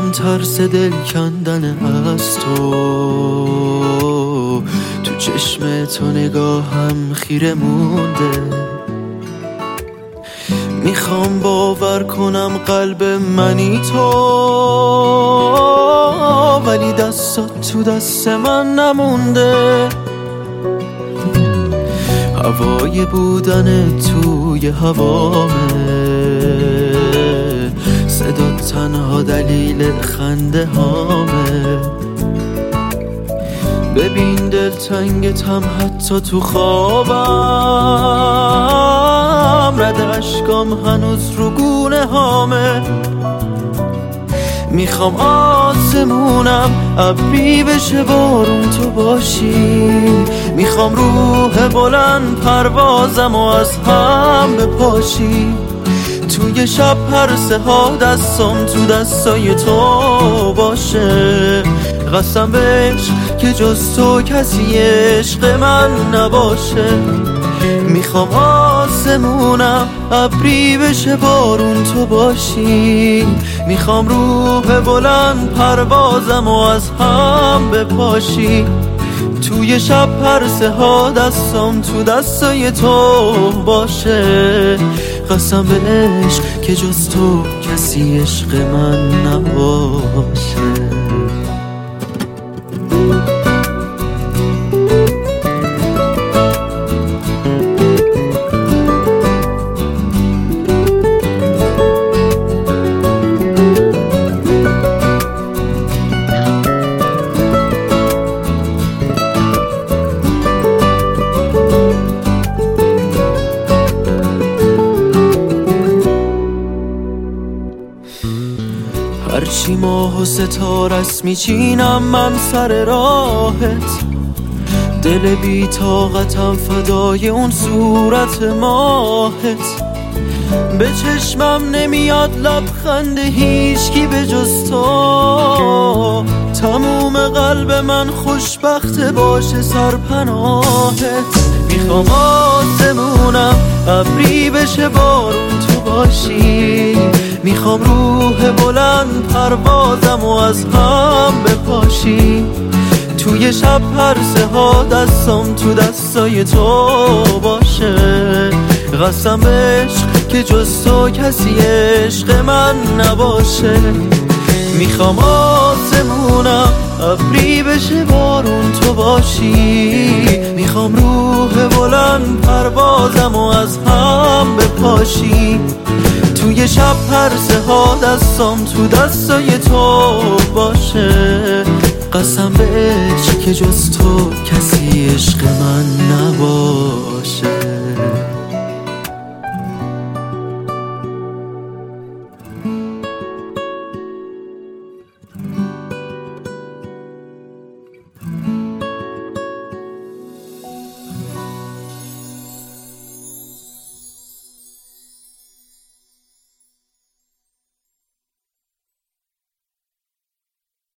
من ترس دل کندن از تو چشم تو نگاهم خیره مونده. میخوام باور کنم قلب منی تو، ولی دستات تو دست من نمونده. هوای بودن توی هوامه، صدا تنها دلیل خنده هامه. ببین دلتنگتم حتی تو خوابم، رد اشکام هنوز رو گونه هامه. میخوام آسمونم ابری بشه بارون تو باشی، میخوام روح بلند پروازم و از هم بپاشی. توی شب پرسه ها دستم تو دستای تو باشه، قسم بهش که جز تو کسی عشق من نباشه. میخوام آسمونم ابری بشه بارون تو باشی، میخوام روح بلند پروازم و از هم بپاشی. توی شب پرسه ها دستم تو دستای تو باشه، قسم بهش که جز تو کسی عشق من نباشه. هرچی ماه و ستارست میچینم من سر راهت، دل بی طاقتم فدای اون صورت ماهت. به چشمم نمیاد لبخند هیچکی به جز تو، تموم قلب من خوشبخت باشه سرپناهت. میخوام آسمونم ابری بشه بارون تو باشی، میخوام روح بلند پروازم و از هم بپاشی. توی شب پرسه ها دستم تو دستای تو باشه، قسم عشق که جز تو کسی عشق من نباشه. میخوام آسمونم ابری بشه بارون تو باشی، میخوام روح بلند پروازم و از هم بپاشی. توی شب پرسه ها دستم تو دستای تو باشه، قسم بهش که جز تو کسی عشق من نباشه.